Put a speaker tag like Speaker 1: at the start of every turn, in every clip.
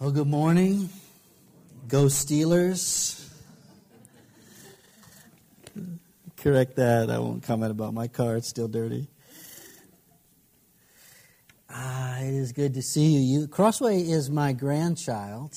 Speaker 1: Well, good morning. Go Steelers. Correct that. I won't comment about my car. It's still dirty. It is good to see you. Crossway is my grandchild.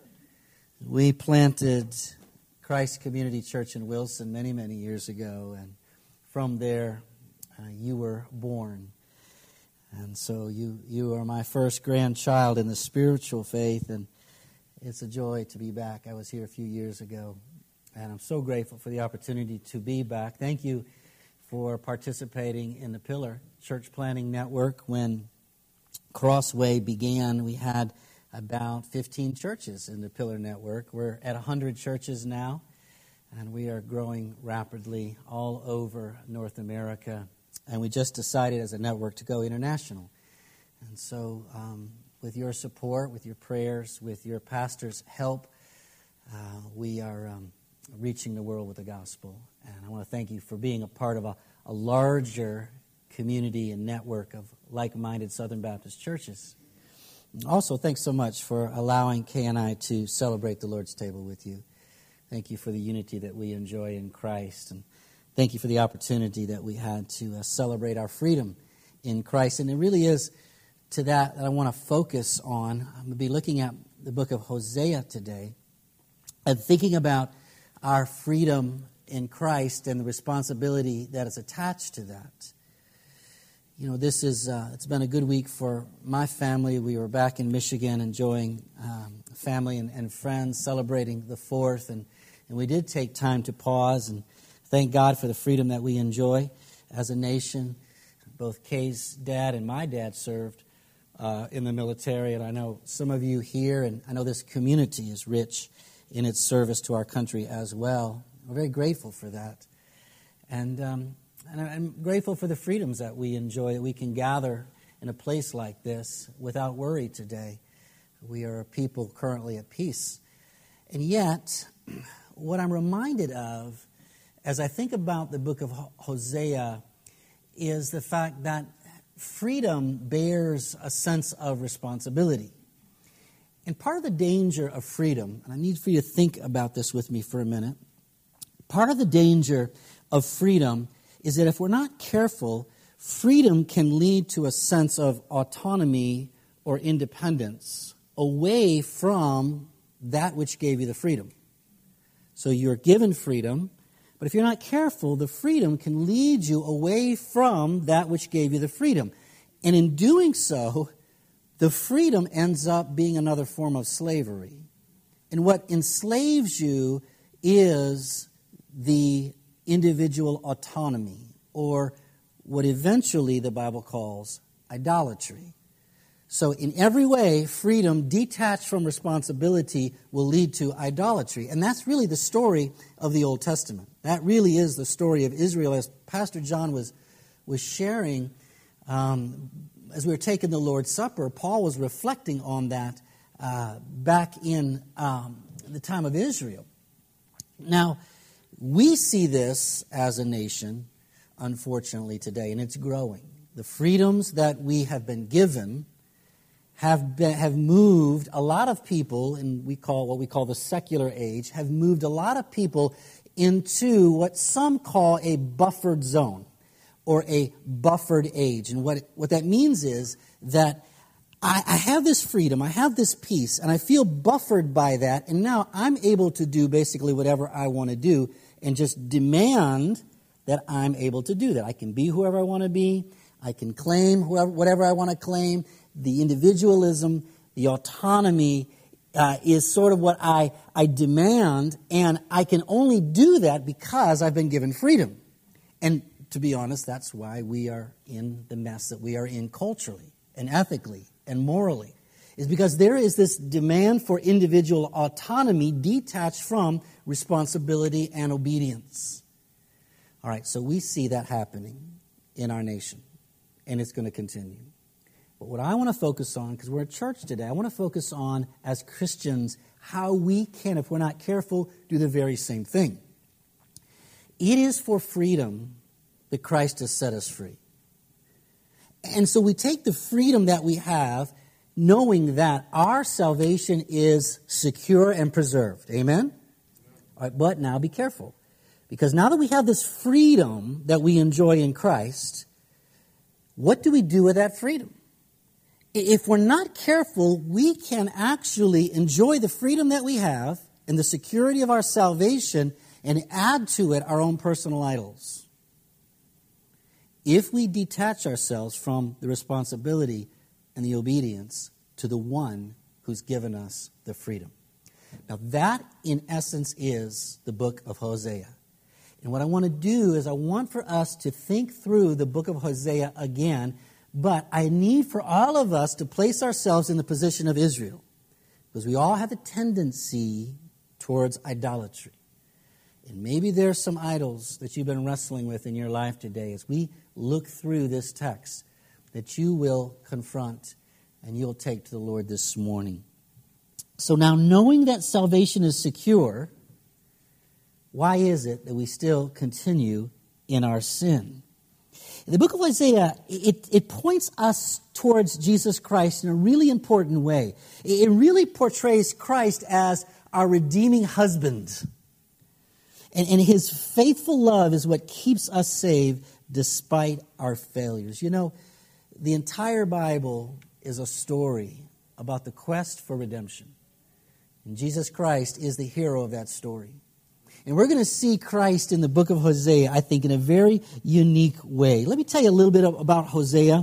Speaker 1: We planted Christ Community Church in Wilson many, many years ago. And from there, you were born. And so you are my first grandchild in the spiritual faith, and it's a joy to be back. I was here a few years ago, and I'm so grateful for the opportunity to be back. Thank you for participating in the Pillar Church Planning Network. When Crossway began, we had about 15 churches in the Pillar Network. We're at 100 churches now, and we are growing rapidly all over North America. And we just decided as a network to go international. And so with your support, with your prayers, with your pastor's help, we are reaching the world with the gospel. And I want to thank you for being a part of a larger community and network of like-minded Southern Baptist churches. And also, thanks so much for allowing Kay and I to celebrate the Lord's table with you. Thank you for the unity that we enjoy in Christ. And thank you for the opportunity that we had to celebrate our freedom in Christ. And it really is to that I want to focus on. I'm going to be looking at the book of Hosea today and thinking about our freedom in Christ and the responsibility that is attached to that. You know, this is, it's been a good week for my family. We were back in Michigan enjoying family and friends, celebrating the 4th. And we did take time to pause and thank God for the freedom that we enjoy as a nation. Both Kay's dad and my dad served in the military, and I know some of you here, and I know this community is rich in its service to our country as well. We're very grateful for that. And I'm grateful for the freedoms that we enjoy, that we can gather in a place like this without worry today. We are a people currently at peace. And yet, what I'm reminded of as I think about the book of Hosea is the fact that freedom bears a sense of responsibility. And part of the danger of freedom, and I need for you to think about this with me for a minute, part of the danger of freedom is that if we're not careful, freedom can lead to a sense of autonomy or independence away from that which gave you the freedom. So you're given freedom, but if you're not careful, the freedom can lead you away from that which gave you the freedom. And in doing so, the freedom ends up being another form of slavery. And what enslaves you is the individual autonomy, or what eventually the Bible calls idolatry. So in every way, freedom detached from responsibility will lead to idolatry. And that's really the story of the Old Testament. That really is the story of Israel. As Pastor John was sharing, as we were taking the Lord's Supper, Paul was reflecting on that back in the time of Israel. Now, we see this as a nation, unfortunately, today, and it's growing. The freedoms that we have been given have moved a lot of people, and what we call the secular age, have moved a lot of people into what some call a buffered zone or a buffered age. And what that means is that I have this freedom, I have this peace, and I feel buffered by that, and now I'm able to do basically whatever I want to do and just demand that I'm able to do that. I can be whoever I want to be. I can claim whatever I want to claim. The individualism, the autonomy is sort of what I demand, and I can only do that because I've been given freedom. And to be honest, that's why we are in the mess that we are in culturally and ethically and morally, is because there is this demand for individual autonomy detached from responsibility and obedience. All right, so we see that happening in our nation, and it's going to continue. But what I want to focus on, because we're at church today, I want to focus on, as Christians, how we can, if we're not careful, do the very same thing. It is for freedom that Christ has set us free. And so we take the freedom that we have knowing that our salvation is secure and preserved. Amen? All right, but now be careful. Because now that we have this freedom that we enjoy in Christ, what do we do with that freedom? If we're not careful, we can actually enjoy the freedom that we have and the security of our salvation and add to it our own personal idols. If we detach ourselves from the responsibility and the obedience to the one who's given us the freedom. Now that, in essence, is the book of Hosea. And what I want to do is I want for us to think through the book of Hosea again, but I need for all of us to place ourselves in the position of Israel, because we all have a tendency towards idolatry. And maybe there's some idols that you've been wrestling with in your life today as we look through this text that you will confront and you'll take to the Lord this morning. So now, knowing that salvation is secure, why is it that we still continue in our sin? The book of Hosea, it points us towards Jesus Christ in a really important way. It really portrays Christ as our redeeming husband. And his faithful love is what keeps us saved despite our failures. You know, the entire Bible is a story about the quest for redemption. And Jesus Christ is the hero of that story. And we're going to see Christ in the book of Hosea, I think, in a very unique way. Let me tell you a little bit about Hosea.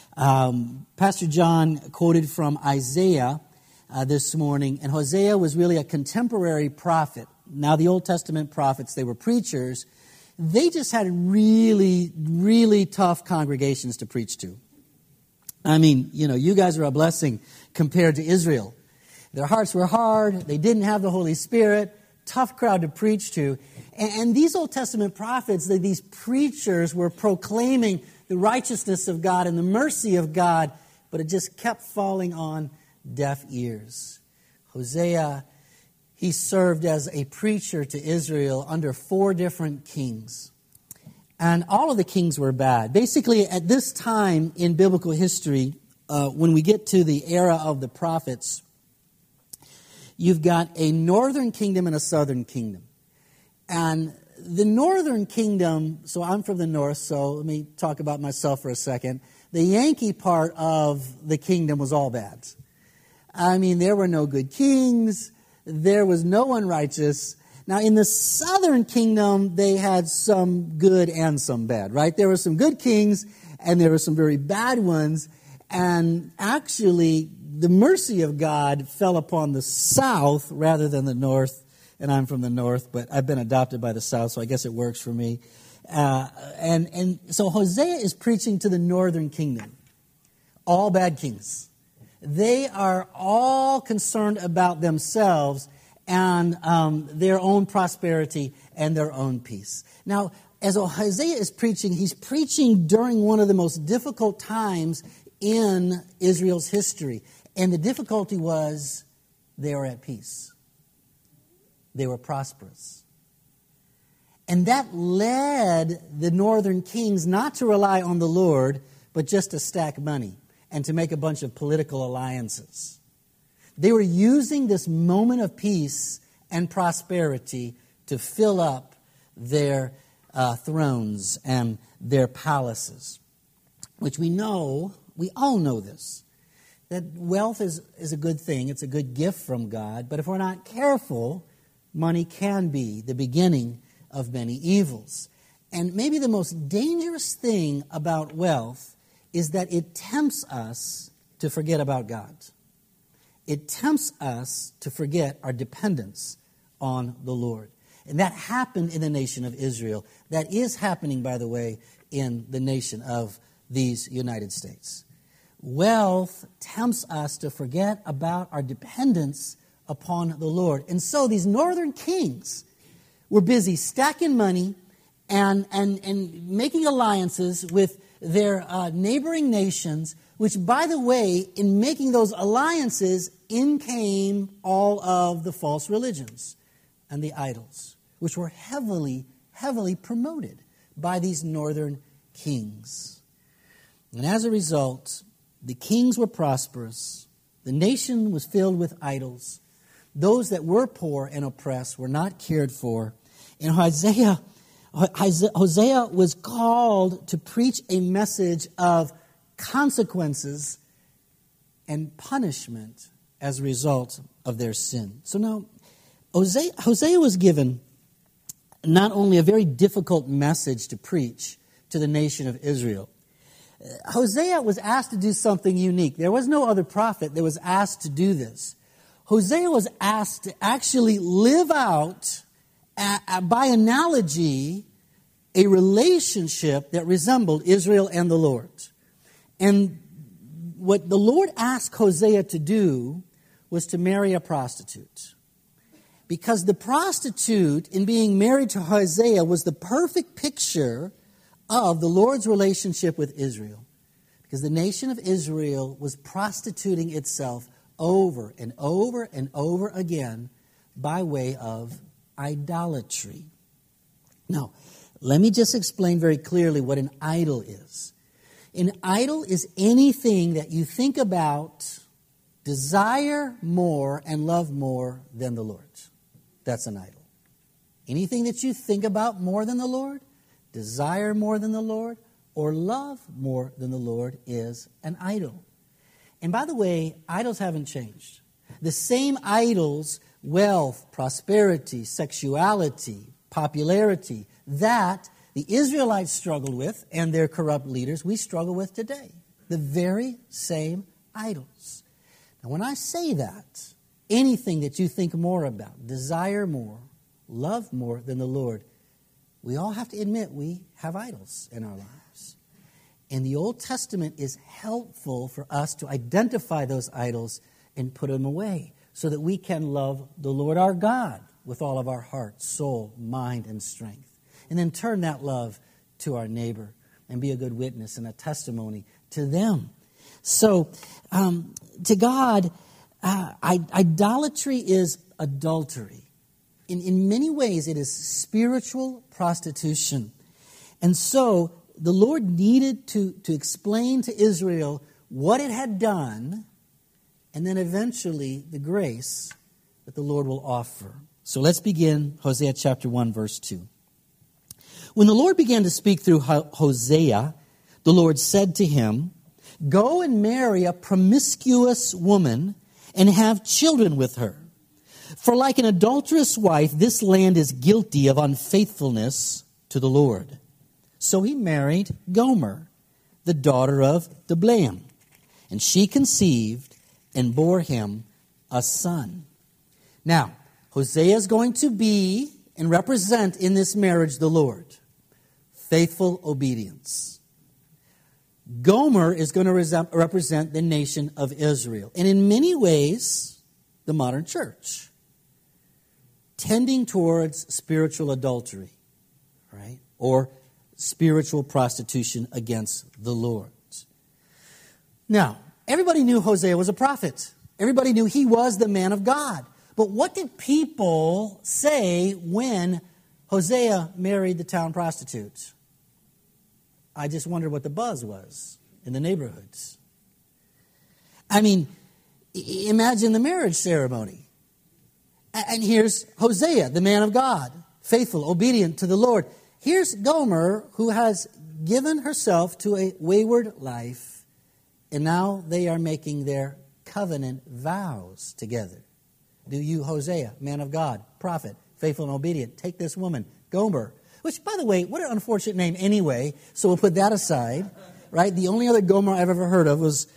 Speaker 1: Pastor John quoted from Isaiah this morning, and Hosea was really a contemporary prophet. Now, the Old Testament prophets, they were preachers. They just had really, really tough congregations to preach to. I mean, you know, you guys are a blessing compared to Israel. Their hearts were hard. They didn't have the Holy Spirit. Tough crowd to preach to. And these Old Testament prophets, these preachers were proclaiming the righteousness of God and the mercy of God, but it just kept falling on deaf ears. Hosea, he served as a preacher to Israel under 4 different kings. And all of the kings were bad. Basically, at this time in biblical history, when we get to the era of the prophets, you've got a northern kingdom and a southern kingdom. And the northern kingdom, so I'm from the north, so let me talk about myself for a second. The Yankee part of the kingdom was all bad. I mean, there were no good kings. There was no one righteous. Now, in the southern kingdom, they had some good and some bad, right? There were some good kings, and there were some very bad ones. And actually, the mercy of God fell upon the south rather than the north. And I'm from the north, but I've been adopted by the south, so I guess it works for me. And so Hosea is preaching to the northern kingdom. All bad kings. They are all concerned about themselves and their own prosperity and their own peace. Now, as Hosea is preaching, he's preaching during one of the most difficult times in Israel's history. And the difficulty was they were at peace. They were prosperous. And that led the northern kings not to rely on the Lord, but just to stack money and to make a bunch of political alliances. They were using this moment of peace and prosperity to fill up their thrones and their palaces, which we all know this, that wealth is a good thing. It's a good gift from God. But if we're not careful, money can be the beginning of many evils. And maybe the most dangerous thing about wealth is that it tempts us to forget about God. It tempts us to forget our dependence on the Lord. And that happened in the nation of Israel. That is happening, by the way, in the nation of these United States. Wealth tempts us to forget about our dependence upon the Lord. And so these northern kings were busy stacking money and making alliances with their neighboring nations, which, by the way, in making those alliances, in came all of the false religions and the idols, which were heavily, heavily promoted by these northern kings. And as a result, the kings were prosperous, The nation was filled with idols. Those that were poor and oppressed were not cared for. And Hosea was called to preach a message of consequences and punishment as a result of their sin. So now, Hosea was given not only a very difficult message to preach to the nation of Israel. Hosea was asked to do something unique. There was no other prophet that was asked to do this. Hosea was asked to actually live out, by analogy, a relationship that resembled Israel and the Lord. And what the Lord asked Hosea to do was to marry a prostitute. Because the prostitute, in being married to Hosea, was the perfect picture of the Lord's relationship with Israel. Because the nation of Israel was prostituting itself over and over and over again by way of idolatry. Now, let me just explain very clearly what an idol is. An idol is anything that you think about, desire more, and love more than the Lord. That's an idol. Anything that you think about more than the Lord, desire more than the Lord, or love more than the Lord is an idol. And by the way, idols haven't changed. The same idols, wealth, prosperity, sexuality, popularity, that the Israelites struggled with and their corrupt leaders, we struggle with today. The very same idols. Now, when I say that, anything that you think more about, desire more, love more than the Lord, we all have to admit we have idols in our lives. And the Old Testament is helpful for us to identify those idols and put them away so that we can love the Lord our God with all of our heart, soul, mind, and strength. And then turn that love to our neighbor and be a good witness and a testimony to them. So, to God, idolatry is adultery. In many ways, it is spiritual prostitution. And so, the Lord needed to explain to Israel what it had done, and then eventually the grace that the Lord will offer. So let's begin Hosea chapter 1, verse 2. When the Lord began to speak through Hosea, the Lord said to him, "Go and marry a promiscuous woman and have children with her. For like an adulterous wife, this land is guilty of unfaithfulness to the Lord." So he married Gomer, the daughter of Diblaim, and she conceived and bore him a son. Now, Hosea is going to be and represent in this marriage the Lord. Faithful obedience. Gomer is going to represent the nation of Israel. And in many ways, the modern church. Tending towards spiritual adultery, right? Or spiritual prostitution against the Lord. Now, everybody knew Hosea was a prophet. Everybody knew he was the man of God. But what did people say when Hosea married the town prostitute? I just wondered what the buzz was in the neighborhoods. I mean, imagine the marriage ceremony. And here's Hosea, the man of God, faithful, obedient to the Lord. Here's Gomer, who has given herself to a wayward life, and now they are making their covenant vows together. Do you, Hosea, man of God, prophet, faithful and obedient, take this woman, Gomer, which, by the way, what an unfortunate name anyway, so we'll put that aside, right? The only other Gomer I've ever heard of was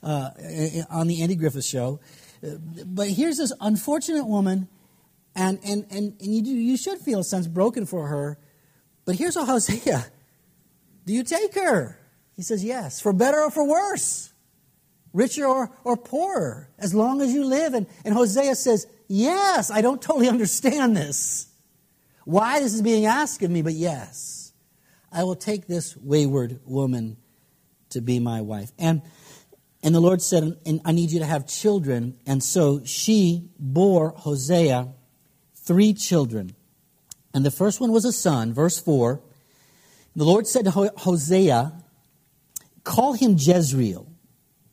Speaker 1: on the Andy Griffith Show. But here's this unfortunate woman, and you should feel a sense broken for her. But here's Hosea. Do you take her? He says, yes. For better or for worse. Richer or poorer. As long as you live. And Hosea says, yes, I don't totally understand this. Why this is being asked of me, but yes. I will take this wayward woman to be my wife. And the Lord said, and I need you to have children. And so she bore Hosea 3 children. And the first one was a son, verse 4. The Lord said to Hosea, call him Jezreel,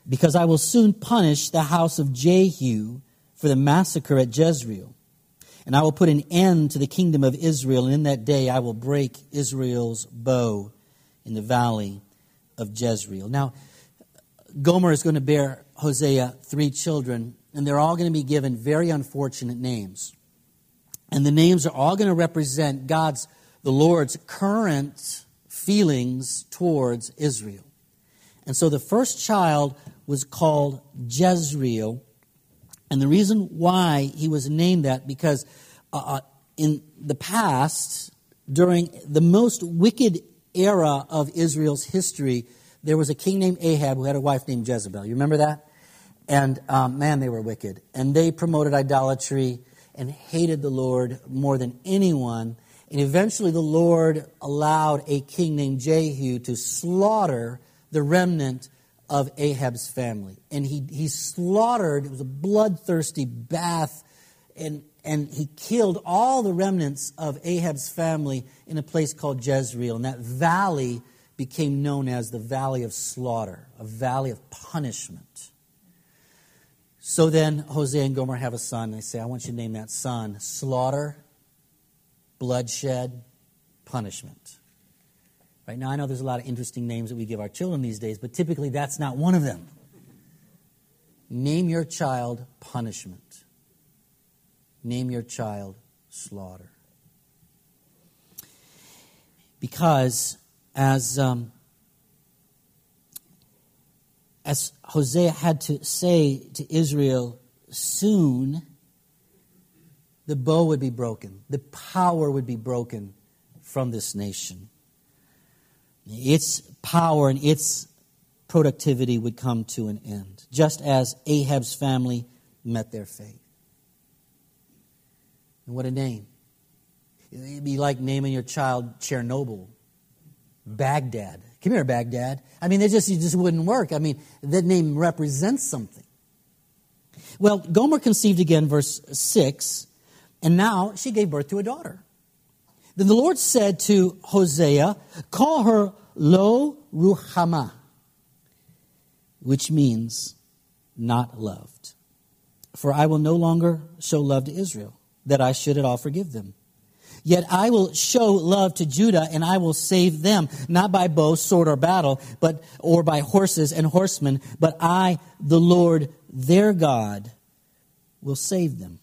Speaker 1: because I will soon punish the house of Jehu for the massacre at Jezreel. And I will put an end to the kingdom of Israel, and in that day I will break Israel's bow in the valley of Jezreel. Now, Gomer is going to bear Hosea 3 children, and they're all going to be given very unfortunate names. And the names are all going to represent the Lord's current feelings towards Israel. And so the first child was called Jezreel. And the reason why he was named that, because in the past, during the most wicked era of Israel's history, there was a king named Ahab who had a wife named Jezebel. You remember that? And man, they were wicked. And they promoted idolatry and hated the Lord more than anyone. And eventually the Lord allowed a king named Jehu to slaughter the remnant of Ahab's family. And he slaughtered, it was a bloodthirsty bath, and he killed all the remnants of Ahab's family in a place called Jezreel. And that valley became known as the Valley of Slaughter, a valley of punishment. So then Hosea and Gomer have a son. They say, I want you to name that son Slaughter, Bloodshed, Punishment. Right now, I know there's a lot of interesting names that we give our children these days, but typically that's not one of them. Name your child punishment. Name your child slaughter. Because as Hosea had to say to Israel, soon the bow would be broken. The power would be broken from this nation. Its power and its productivity would come to an end, just as Ahab's family met their fate. And what a name. It'd be like naming your child Chernobyl, Baghdad. Come here, Baghdad. I mean, it just wouldn't work. I mean, that name represents something. Well, Gomer conceived again, verse 6, and now she gave birth to a daughter. Then the Lord said to Hosea, call her Lo Ruhamah, which means not loved. For I will no longer show love to Israel, that I should at all forgive them. Yet I will show love to Judah, and I will save them, not by bow, sword, or battle, or by horses and horsemen, but I, the Lord, their God, will save them.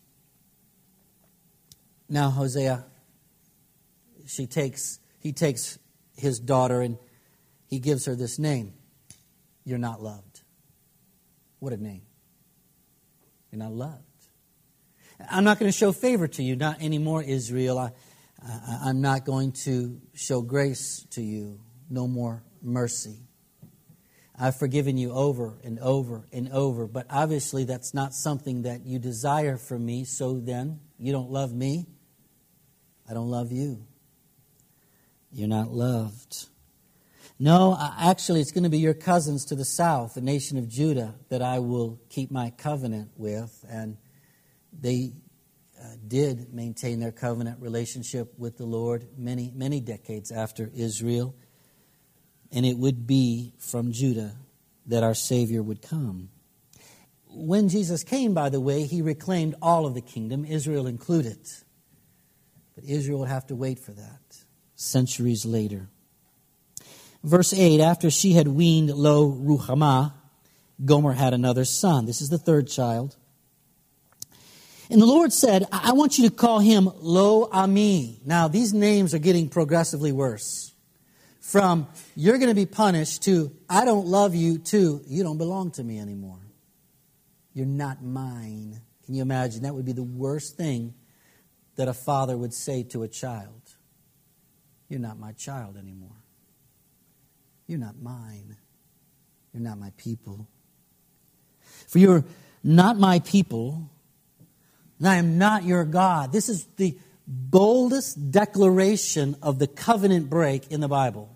Speaker 1: Now Hosea, he takes his daughter and he gives her this name. You're not loved. What a name. You're not loved. I'm not going to show favor to you, not anymore, Israel. I'm not going to show grace to you. No more mercy. I've forgiven you over and over and over, but obviously that's not something that you desire from me, so then you don't love me. I don't love you. You're not loved. No, actually it's going to be your cousins to the south, the nation of Judah, that I will keep my covenant with, and they did maintain their covenant relationship with the Lord many, many decades after Israel. And it would be from Judah that our Savior would come. When Jesus came, by the way, he reclaimed all of the kingdom, Israel included. But Israel would have to wait for that centuries later. Verse 8, after she had weaned Lo Ruhamah, Gomer had another son. This is the third child. And the Lord said, I want you to call him Lo Ami. Now, these names are getting progressively worse. From, you're going to be punished, to, I don't love you, to, you don't belong to me anymore. You're not mine. Can you imagine? That would be the worst thing that a father would say to a child. You're not my child anymore. You're not mine. You're not my people. For you're not my people, and I am not your God. This is the boldest declaration of the covenant break in the Bible.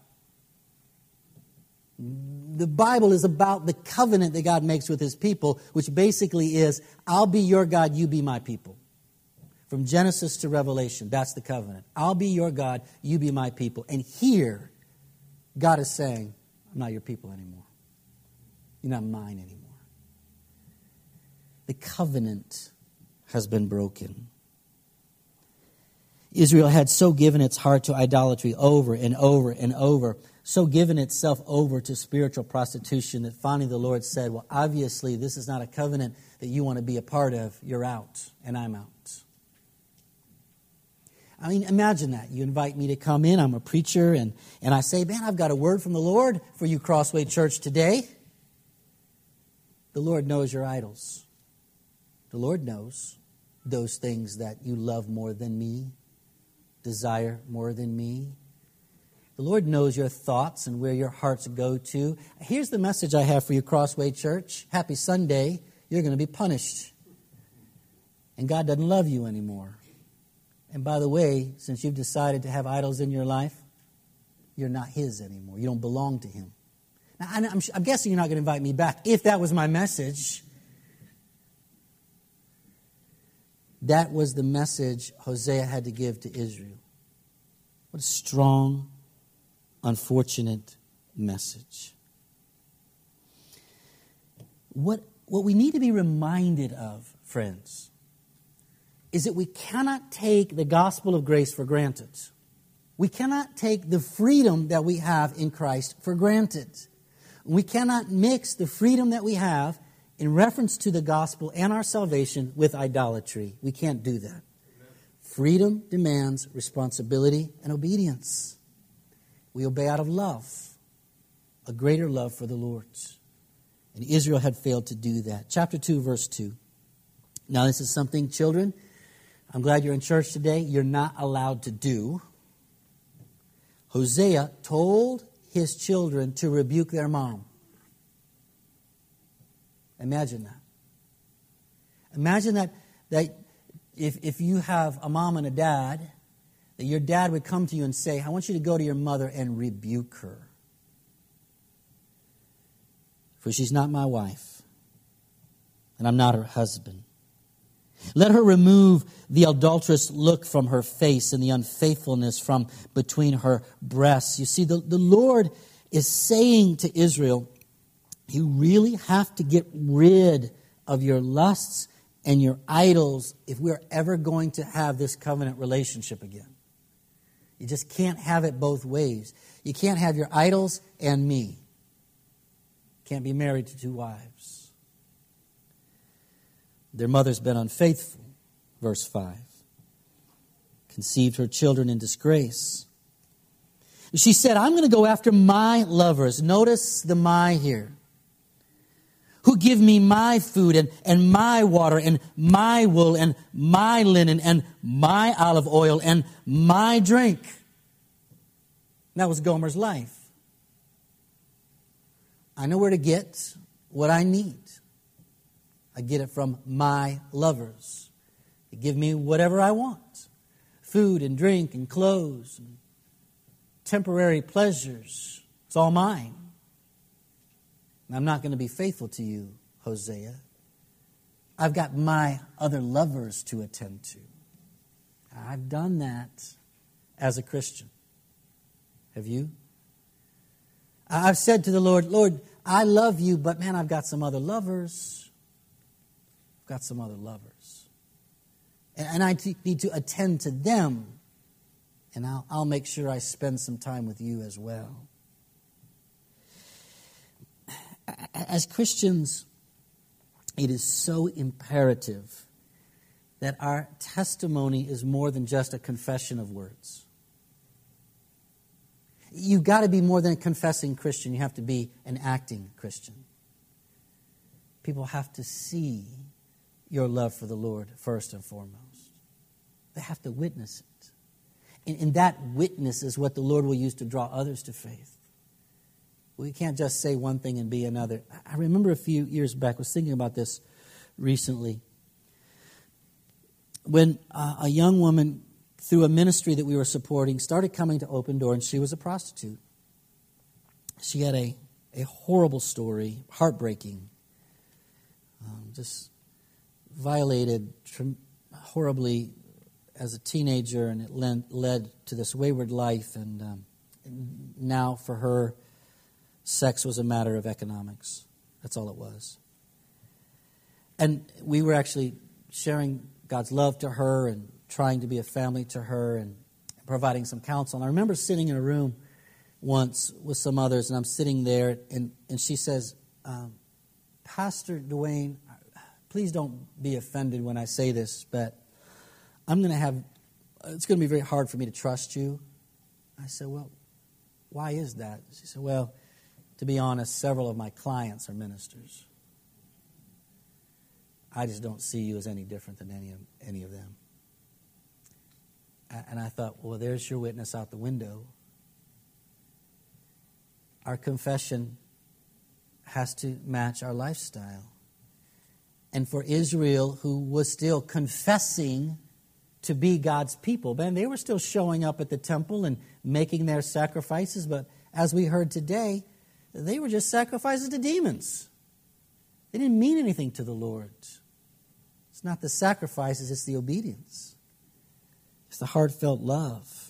Speaker 1: The Bible is about the covenant that God makes with his people, which basically is, I'll be your God, you be my people. From Genesis to Revelation, that's the covenant. I'll be your God, you be my people. And here, God is saying, I'm not your people anymore. You're not mine anymore. The covenant has been broken. Israel had so given its heart to idolatry over and over and over, so given itself over to spiritual prostitution that finally the Lord said, well, obviously this is not a covenant that you want to be a part of. You're out, and I'm out. I mean, imagine that. You invite me to come in. I'm a preacher, and I say, man, I've got a word from the Lord for you, Crossway Church, today. The Lord knows your idols. The Lord knows those things that you love more than me, desire more than me. The Lord knows your thoughts and where your hearts go to. Here's the message I have for you, Crossway Church. Happy Sunday. You're going to be punished. And God doesn't love you anymore. And by the way, since you've decided to have idols in your life, you're not His anymore. You don't belong to Him. Now, I'm guessing you're not going to invite me back if that was my message. That was the message Hosea had to give to Israel. What a strong, unfortunate message. What we need to be reminded of, friends, is that we cannot take the gospel of grace for granted. We cannot take the freedom that we have in Christ for granted. We cannot mix the freedom that we have in reference to the gospel and our salvation with idolatry. We can't do that. Amen. Freedom demands responsibility and obedience. We obey out of love, a greater love for the Lord. And Israel had failed to do that. Chapter 2, verse 2. Now this is something, children, I'm glad you're in church today. You're not allowed to do. Hosea told his children to rebuke their mom. Imagine that. Imagine that if you have a mom and a dad, that your dad would come to you and say, I want you to go to your mother and rebuke her. For she's not my wife, and I'm not her husband. Let her remove the adulterous look from her face and the unfaithfulness from between her breasts. You see, the Lord is saying to Israel, you really have to get rid of your lusts and your idols if we're ever going to have this covenant relationship again. You just can't have it both ways. You can't have your idols and me. Can't be married to two wives. Their mother's been unfaithful, verse 5. Conceived her children in disgrace. She said, I'm going to go after my lovers. Notice the my here. Who give me my food and my water and my wool and my linen and my olive oil and my drink. That was Gomer's life. I know where to get what I need. I get it from my lovers. They give me whatever I want. Food and drink and clothes and temporary pleasures. It's all mine. And I'm not going to be faithful to you, Hosea. I've got my other lovers to attend to. I've done that as a Christian. Have you? I've said to the Lord, Lord, I love you, but man, I've got some other lovers. I've got some other lovers. And I need to attend to them. And I'll make sure I spend some time with you as well. As Christians, it is so imperative that our testimony is more than just a confession of words. You've got to be more than a confessing Christian. You have to be an acting Christian. People have to see your love for the Lord first and foremost. They have to witness it. And that witness is what the Lord will use to draw others to faith. We can't just say one thing and be another. I remember a few years back, I was thinking about this recently, when a young woman, through a ministry that we were supporting, started coming to Open Door, and she was a prostitute. She had a horrible story, heartbreaking, just violated horribly as a teenager, and it led to this wayward life, and now for her, sex was a matter of economics. That's all it was. And we were actually sharing God's love to her and trying to be a family to her and providing some counsel. And I remember sitting in a room once with some others, and I'm sitting there, and she says, Pastor Dwayne, please don't be offended when I say this, but it's going to be very hard for me to trust you. I said, well, why is that? She said, well, to be honest, several of my clients are ministers. I just don't see you as any different than any of them. And I thought, well, there's your witness out the window. Our confession has to match our lifestyle. And for Israel, who was still confessing to be God's people, man, they were still showing up at the temple and making their sacrifices, but as we heard today, they were just sacrifices to demons. They didn't mean anything to the Lord. It's not the sacrifices, it's the obedience. It's the heartfelt love.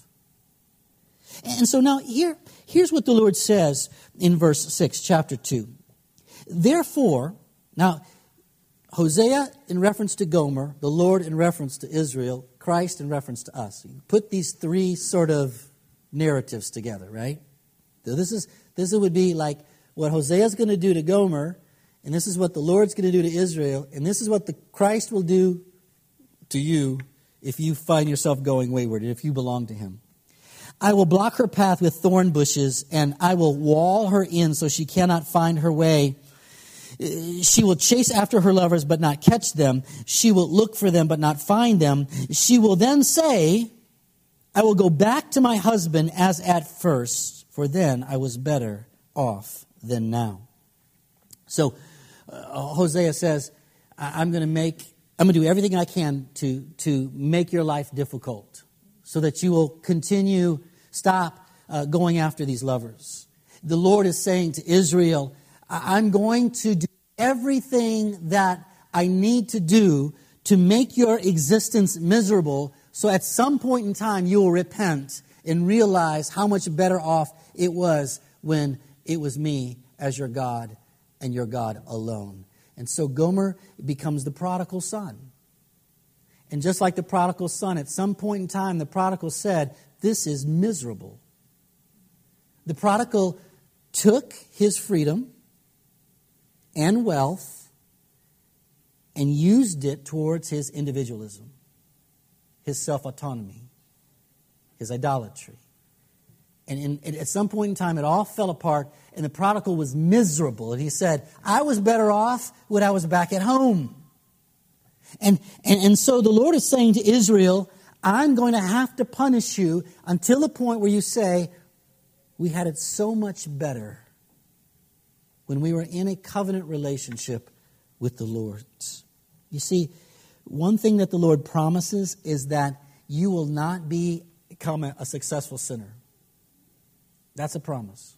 Speaker 1: And so now here's what the Lord says in verse 6, chapter 2. Therefore, now Hosea in reference to Gomer, the Lord in reference to Israel, Christ in reference to us. You put these three sort of narratives together, right? So this would be like what Hosea is going to do to Gomer, and this is what the Lord's going to do to Israel, and this is what the Christ will do to you if you find yourself going wayward, and if you belong to Him. I will block her path with thorn bushes, and I will wall her in so she cannot find her way. She will chase after her lovers, but not catch them. She will look for them, but not find them. She will then say, I will go back to my husband as at first, for then I was better off than now. So Hosea says, I'm going to do everything I can to make your life difficult so that you will stop going after these lovers. The Lord is saying to Israel, I'm going to do everything that I need to do to make your existence miserable, so at some point in time you will repent and realize how much better off it was when it was me as your God and your God alone. And so Gomer becomes the prodigal son. And just like the prodigal son, at some point in time the prodigal said, this is miserable. The prodigal took his freedom and wealth and used it towards his individualism, his self-autonomy, his idolatry. And at some point in time, it all fell apart, and the prodigal was miserable. And he said, I was better off when I was back at home. And so the Lord is saying to Israel, I'm going to have to punish you until the point where you say, we had it so much better when we were in a covenant relationship with the Lord. You see, one thing that the Lord promises is that you will not become a successful sinner. That's a promise.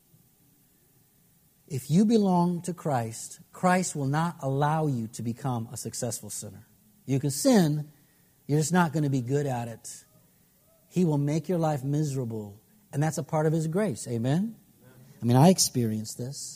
Speaker 1: If you belong to Christ, Christ will not allow you to become a successful sinner. You can sin, you're just not going to be good at it. He will make your life miserable, and that's a part of His grace. Amen? I mean, I experienced this.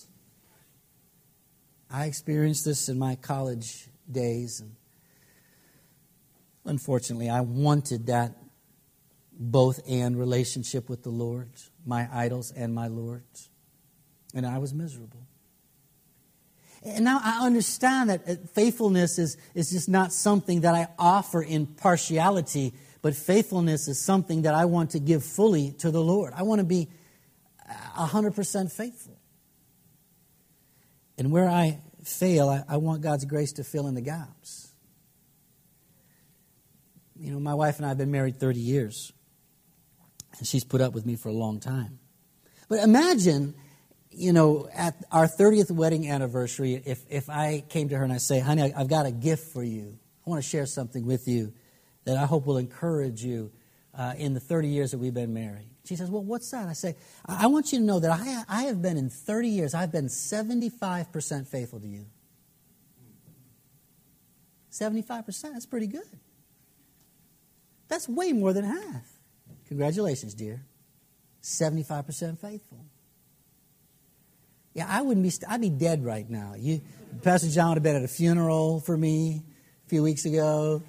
Speaker 1: I experienced this in my college days, and unfortunately, I wanted that both and relationship with the Lord, my idols and my Lord, and I was miserable. And now I understand that faithfulness is just not something that I offer in partiality, but faithfulness is something that I want to give fully to the Lord. I want to be 100% faithful. And where I fail, I want God's grace to fill in the gaps. You know, my wife and I have been married 30 years. And she's put up with me for a long time. But imagine, you know, at our 30th wedding anniversary, if I came to her and I say, honey, I've got a gift for you. I want to share something with you that I hope will encourage you in the 30 years that we've been married. She says, well, what's that? I say, I want you to know that I have been in 30 years, I've been 75% faithful to you. 75%, that's pretty good. That's way more than half. Congratulations, dear. 75% faithful. Yeah, I'd be dead right now. Pastor John would have been at a funeral for me a few weeks ago.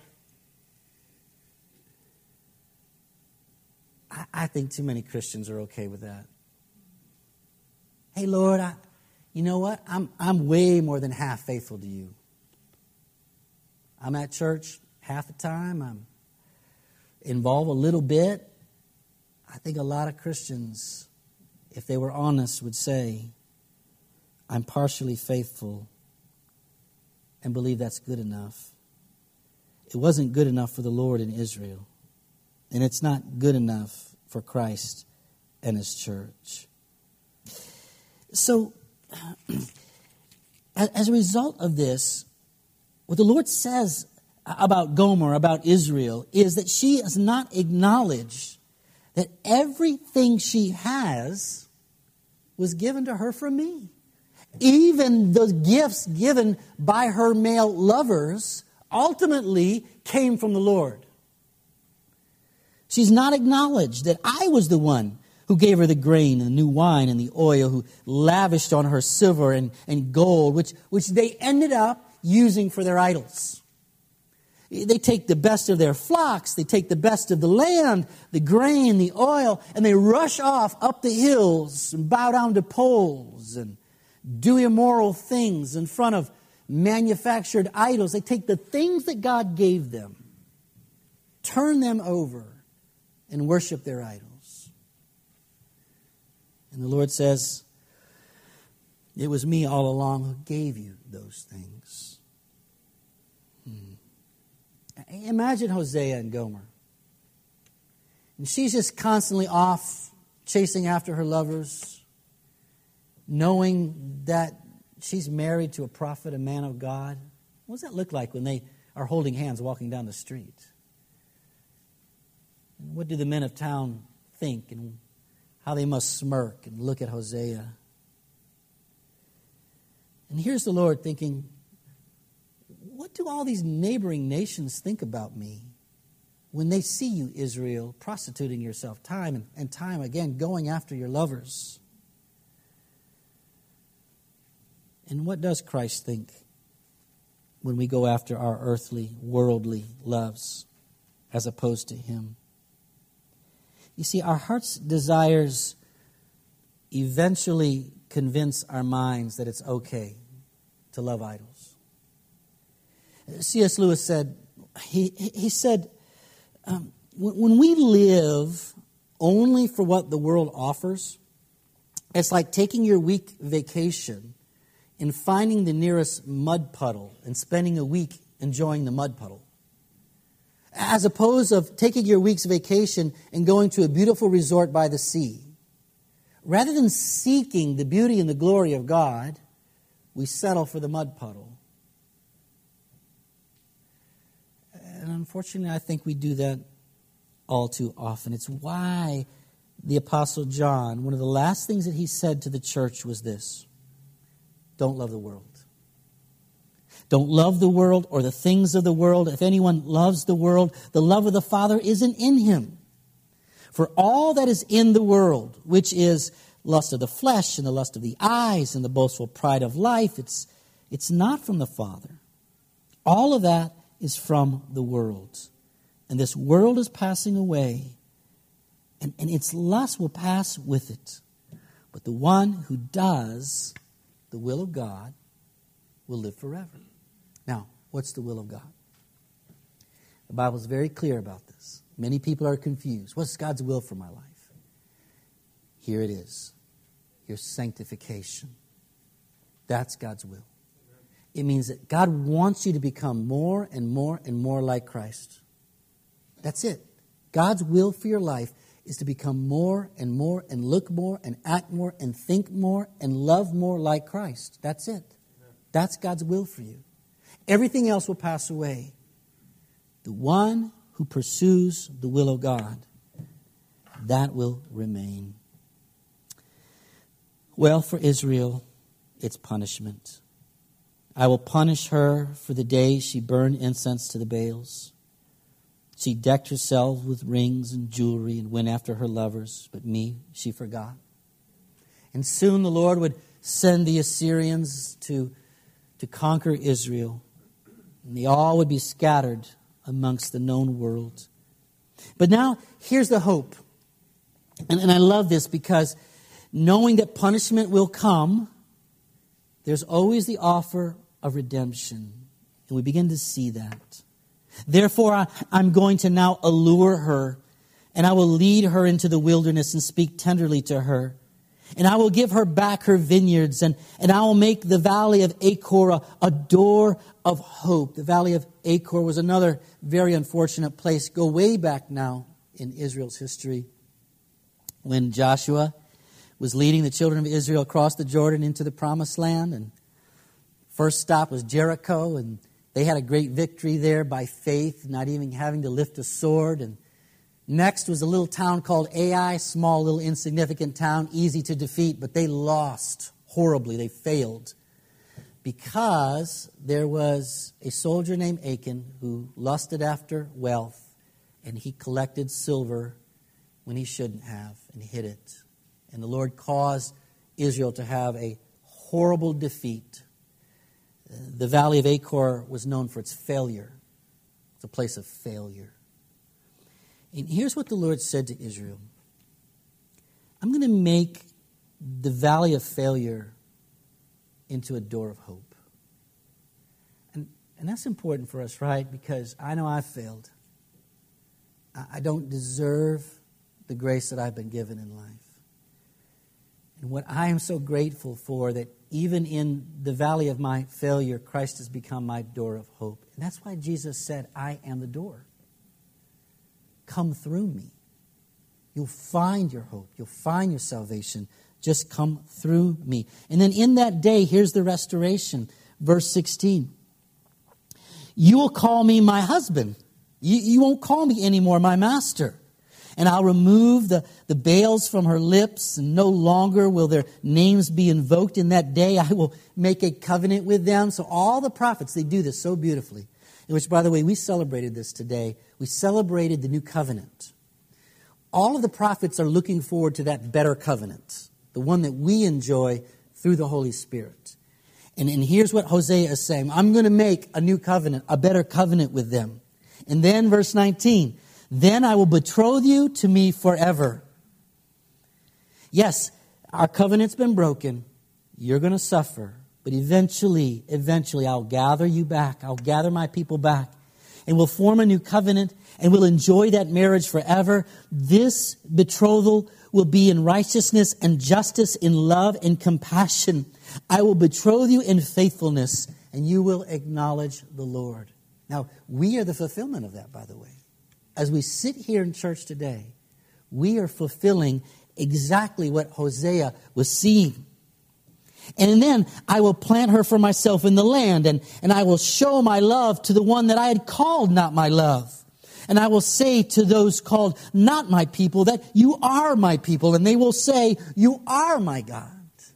Speaker 1: I think too many Christians are okay with that. Hey, Lord, you know what? I'm way more than half faithful to you. I'm at church half the time. I'm involved a little bit. I think a lot of Christians, if they were honest, would say, I'm partially faithful and believe that's good enough. It wasn't good enough for the Lord in Israel. And it's not good enough for Christ and His church. So, as a result of this, what the Lord says about Gomer, about Israel, is that she has not acknowledged that everything she has was given to her from me. Even the gifts given by her male lovers ultimately came from the Lord. She's not acknowledged that I was the one who gave her the grain and the new wine and the oil, who lavished on her silver and gold, which they ended up using for their idols. They take the best of their flocks, they take the best of the land, the grain, the oil, and they rush off up the hills and bow down to poles and do immoral things in front of manufactured idols. They take the things that God gave them, turn them over, and worship their idols. And the Lord says, it was me all along who gave you those things. Imagine Hosea and Gomer. And she's just constantly off chasing after her lovers, knowing that she's married to a prophet, a man of God. What does that look like when they are holding hands walking down the street? And what do the men of town think, and how they must smirk and look at Hosea? And here's the Lord thinking, what do all these neighboring nations think about me when they see you, Israel, prostituting yourself time and time again, going after your lovers? And what does Christ think when we go after our earthly, worldly loves as opposed to Him? You see, our heart's desires eventually convince our minds that it's okay to love idols. C.S. Lewis said, he said, when we live only for what the world offers, it's like taking your week vacation and finding the nearest mud puddle and spending a week enjoying the mud puddle, as opposed of taking your week's vacation and going to a beautiful resort by the sea. Rather than seeking the beauty and the glory of God, we settle for the mud puddle. And unfortunately, I think we do that all too often. It's why the Apostle John, one of the last things that he said to the church was this: don't love the world. Don't love the world or the things of the world. If anyone loves the world, the love of the Father isn't in him. For all that is in the world, which is lust of the flesh and the lust of the eyes and the boastful pride of life, it's not from the Father. All of that is from the world. And this world is passing away, and its lust will pass with it. But the one who does the will of God will live forever. Now, what's the will of God? The Bible is very clear about this. Many people are confused. What's God's will for my life? Here it is. Your sanctification. That's God's will. It means that God wants you to become more and more and more like Christ. That's it. God's will for your life is to become more and more and look more and act more and think more and love more like Christ. That's it. That's God's will for you. Everything else will pass away. The one who pursues the will of God, that will remain. Well, for Israel, it's punishment. I will punish her for the day she burned incense to the Baals. She decked herself with rings and jewelry and went after her lovers, but me she forgot. And soon the Lord would send the Assyrians to conquer Israel. And they all would be scattered amongst the known world. But now, here's the hope. And I love this because knowing that punishment will come, there's always the offer of redemption. And we begin to see that. Therefore, I'm going to now allure her, and I will lead her into the wilderness and speak tenderly to her. And I will give her back her vineyards, and I will make the valley of Achor a door of hope. The valley of Achor was another very unfortunate place. Go way back now in Israel's history, when Joshua was leading the children of Israel across the Jordan into the promised land. And first stop was Jericho, and they had a great victory there by faith, not even having to lift a sword. And next was a little town called Ai, small, little insignificant town, easy to defeat, but they lost horribly. They failed because there was a soldier named Achan who lusted after wealth, and he collected silver when he shouldn't have and hid it. And the Lord caused Israel to have a horrible defeat. The valley of Achor was known for its failure. It's a place of failure. And here's what the Lord said to Israel. I'm going to make the valley of failure into a door of hope. And that's important for us, right? Because I know I've failed. I don't deserve the grace that I've been given in life. And what I am so grateful for, that even in the valley of my failure, Christ has become my door of hope. And that's why Jesus said, I am the door. Come through me. You'll find your hope. You'll find your salvation. Just come through me. And then in that day, here's the restoration. Verse 16. You will call me my husband. You won't call me anymore my master. And I'll remove the Baals from her lips, and no longer will their names be invoked. In that day, I will make a covenant with them. So all the prophets, they do this so beautifully. In which, by the way, we celebrated this today. We celebrated the new covenant. All of the prophets are looking forward to that better covenant, the one that we enjoy through the Holy Spirit. And here's what Hosea is saying. I'm going to make a new covenant, a better covenant with them. And then verse 19, then I will betroth you to me forever. Yes, our covenant's been broken. You're going to suffer. But eventually, I'll gather you back. I'll gather my people back. And we'll form a new covenant. And we'll enjoy that marriage forever. This betrothal will be in righteousness and justice, in love and compassion. I will betroth you in faithfulness, and you will acknowledge the Lord. Now, we are the fulfillment of that, by the way. As we sit here in church today, we are fulfilling exactly what Hosea was seeing. And then I will plant her for myself in the land, and I will show my love to the one that I had called not my love. And I will say to those called not my people that you are my people, and they will say, you are my God.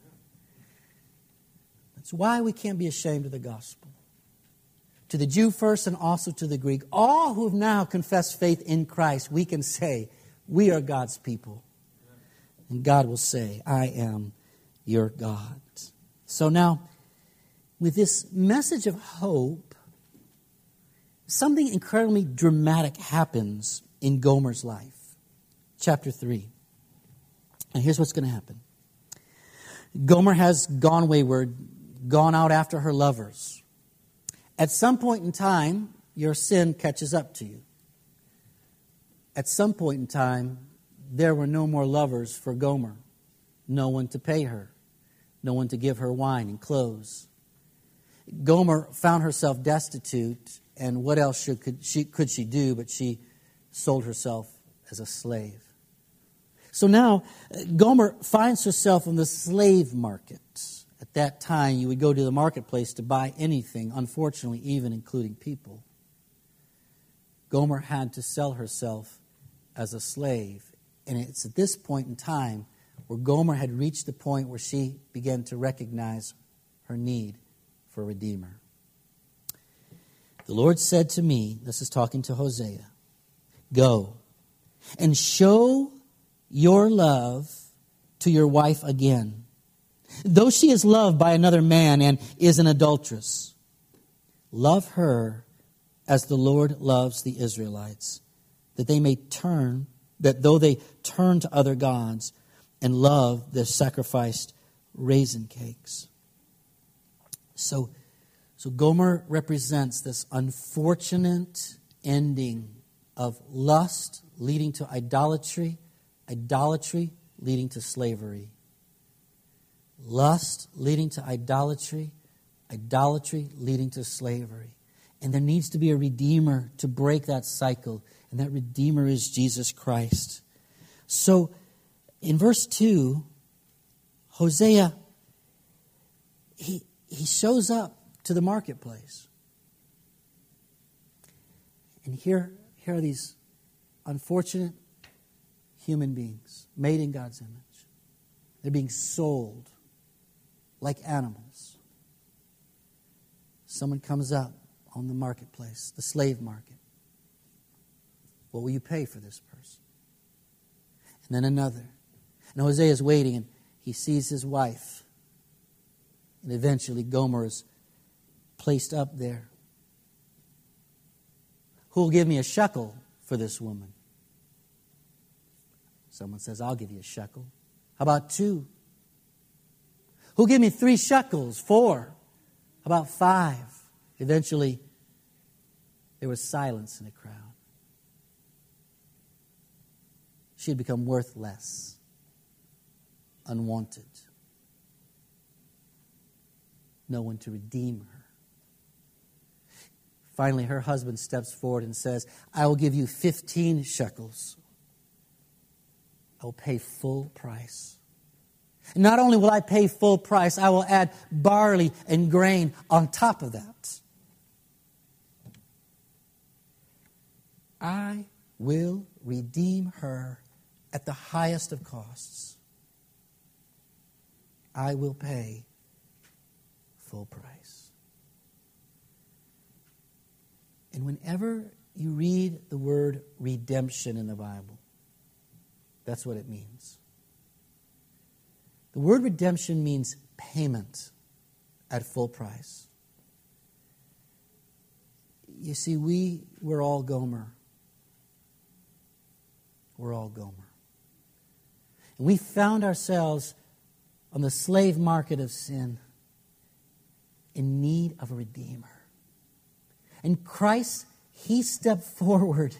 Speaker 1: That's why we can't be ashamed of the gospel. To the Jew first and also to the Greek, all who have now confessed faith in Christ, we can say, we are God's people. And God will say, I am your God. So now, with this message of hope, something incredibly dramatic happens in Gomer's life. Chapter 3. And here's what's going to happen. Gomer has gone wayward, gone out after her lovers. At some point in time, your sin catches up to you. At some point in time, there were no more lovers for Gomer. No one to pay her. No one to give her wine and clothes. Gomer found herself destitute, and what else could she do? But she sold herself as a slave. So now, Gomer finds herself in the slave market. At that time, you would go to the marketplace to buy anything, unfortunately, even including people. Gomer had to sell herself as a slave. And it's at this point in time where Gomer had reached the point where she began to recognize her need for a redeemer. The Lord said to me, this is talking to Hosea, go and show your love to your wife again, Though she is loved by another man and is an adulteress, love her as the Lord loves the Israelites, that though they turn to other gods and love their sacrificed raisin cakes. So Gomer represents this unfortunate ending of lust leading to idolatry, idolatry leading to slavery. Lust leading to idolatry, idolatry leading to slavery. And there needs to be a Redeemer to break that cycle. And that Redeemer is Jesus Christ. So in verse 2, Hosea, he shows up to the marketplace. And here are these unfortunate human beings made in God's image. They're being sold like animals. Someone comes up on the marketplace, the slave market. What will you pay for this person? And then another. And Hosea is waiting, and he sees his wife. And eventually Gomer is placed up there. Who will give me a shekel for this woman? Someone says, I'll give you a shekel. How about 2? Who'll give me 3 shekels? 4? How about 5? Eventually, there was silence in the crowd. She had become worthless, unwanted. No one to redeem her. Finally, her husband steps forward and says, I will give you 15 shekels. I will pay full price. And not only will I pay full price, I will add barley and grain on top of that. I will redeem her at the highest of costs. I will pay full price. And whenever you read the word redemption in the Bible, that's what it means. The word redemption means payment at full price. You see, we're all Gomer. We're all Gomer. And we found ourselves on the slave market of sin in need of a Redeemer. And Christ, He stepped forward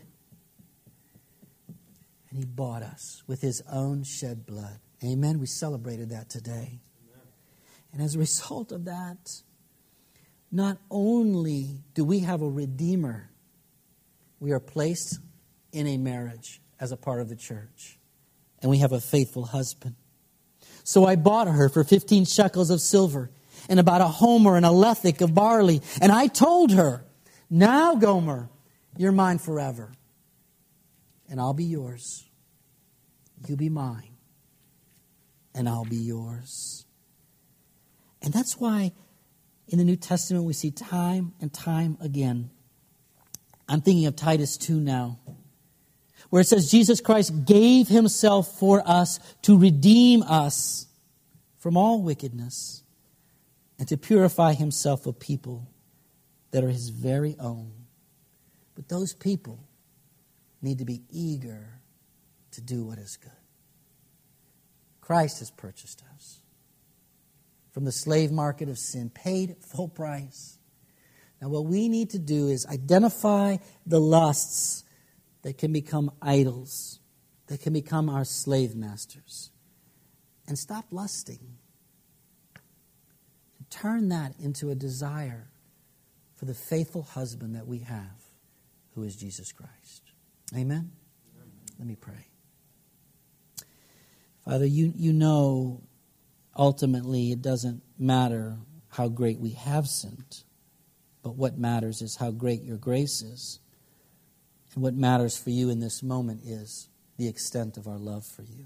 Speaker 1: and He bought us with His own shed blood. Amen. We celebrated that today. Amen. And as a result of that, not only do we have a Redeemer, we are placed in a marriage as a part of the church. And we have a faithful husband. So I bought her for 15 shekels of silver and about a homer and a lethek of barley. And I told her, now, Gomer, you're mine forever. And I'll be yours. You be mine. And I'll be yours. And that's why in the New Testament we see time and time again. I'm thinking of Titus 2 now, where it says Jesus Christ gave Himself for us to redeem us from all wickedness and to purify Himself a people that are His very own. But those people need to be eager to do what is good. Christ has purchased us from the slave market of sin, paid full price. Now what we need to do is identify the lusts that can become idols, that can become our slave masters, and stop lusting. And turn that into a desire for the faithful husband that we have, who is Jesus Christ. Amen? Let me pray. Father, you know ultimately it doesn't matter how great we have sinned, but what matters is how great your grace is. And what matters for you in this moment is the extent of our love for you.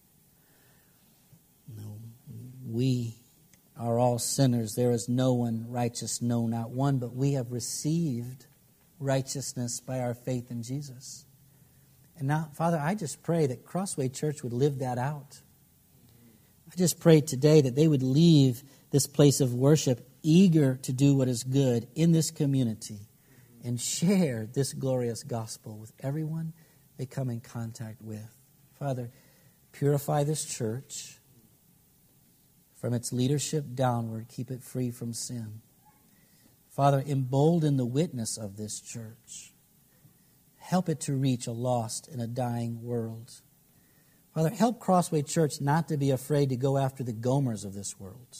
Speaker 1: No, we are all sinners. There is no one righteous, no, not one, but we have received righteousness by our faith in Jesus. And now, Father, I just pray that Crossway Church would live that out. I just pray today that they would leave this place of worship eager to do what is good in this community and share this glorious gospel with everyone they come in contact with. Father, purify this church from its leadership downward. Keep it free from sin. Father, embolden the witness of this church. Help it to reach a lost and a dying world. Father, help Crossway Church not to be afraid to go after the Gomers of this world.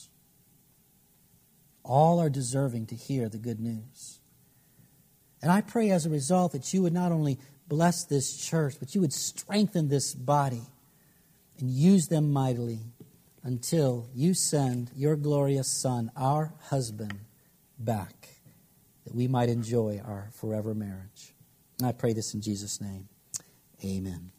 Speaker 1: All are deserving to hear the good news. And I pray as a result that you would not only bless this church, but you would strengthen this body and use them mightily until you send your glorious Son, our husband, back, that we might enjoy our forever marriage. And I pray this in Jesus' name. Amen.